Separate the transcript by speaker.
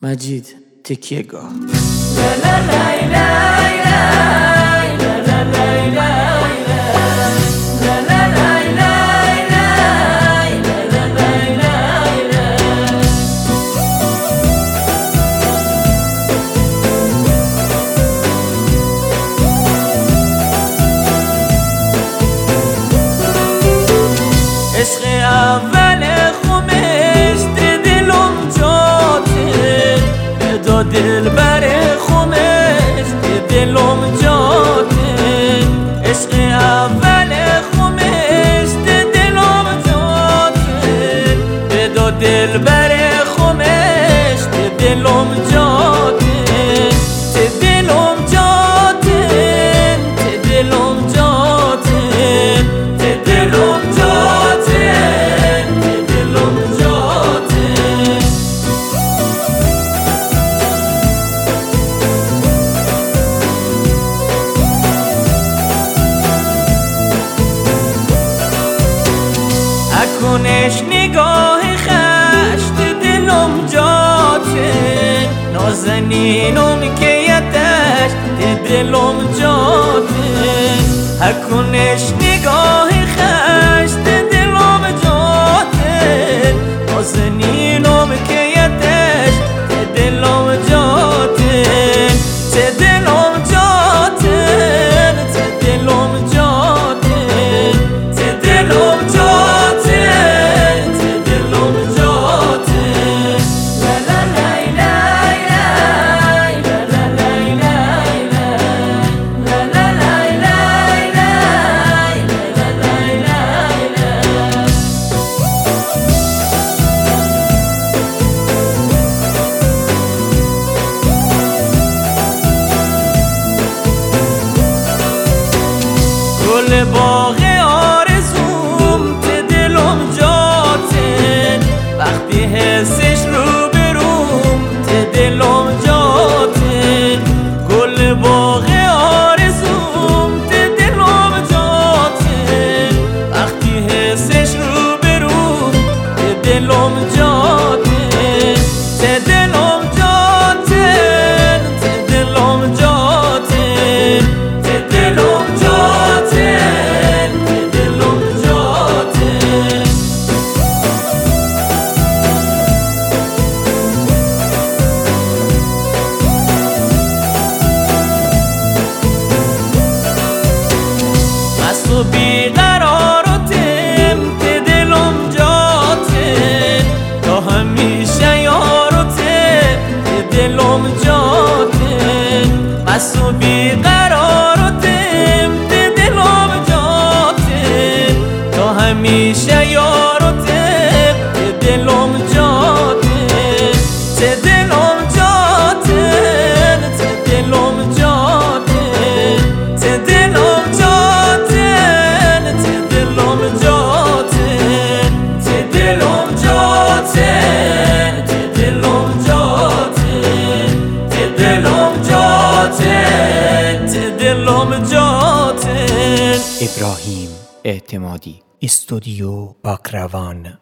Speaker 1: مجید تکیهگاه.
Speaker 2: عشق اول خمش دلم جاته، بدا دل بر خمش دلم جاته. عشق اول خمش دلم جاته، بدا دل بر خمش دلم جاته. دلم جاته، دلم جاته، دلم جاته، دلم جاته. اکنش نگاه خشت دلم جاته، نازنینم که یتش دلم جاته. اکنش نگاه خشت دلم جاته، نازنینم که یتش دلم جاته. دلم جاته، دلم جاته، دلم جاته، دلم جاته. لا لا لا لا لا لا لا لا گل باغ آرزوم دلم جاته، وقتی حسش رو بروم دلم جاته. گل باغ آرزوم دلم جاته، وقتی حسش رو بروم دلم جاته. دلم جاته، دلم جاته، دلم جاته، دلم جاته. مست و بیقرار و تمت دلم جاته، تا همیشه یار و تمت دلم جاته. مست و بیقرار و تمت دلم جاته، تا همیشه یار و تمت دلم جاته. دلم جاته، دلم جاته، دلم جاته، دلم جاته، دلم جاته، دلم جاته، دلم جاته، دلم جاته.
Speaker 3: ابراهیم اعتمادی، استودیو باکروان.